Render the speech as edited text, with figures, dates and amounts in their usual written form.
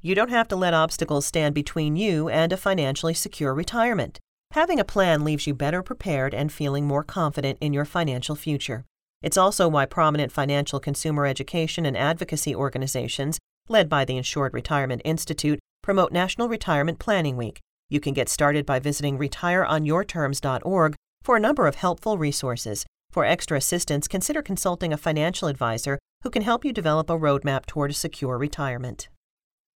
You don't have to let obstacles stand between you and a financially secure retirement. Having a plan leaves you better prepared and feeling more confident in your financial future. It's also why prominent financial consumer education and advocacy organizations, led by the Insured Retirement Institute, promote National Retirement Planning Week. You can get started by visiting retireonyourterms.org for a number of helpful resources. For extra assistance, consider consulting a financial advisor who can help you develop a roadmap toward a secure retirement.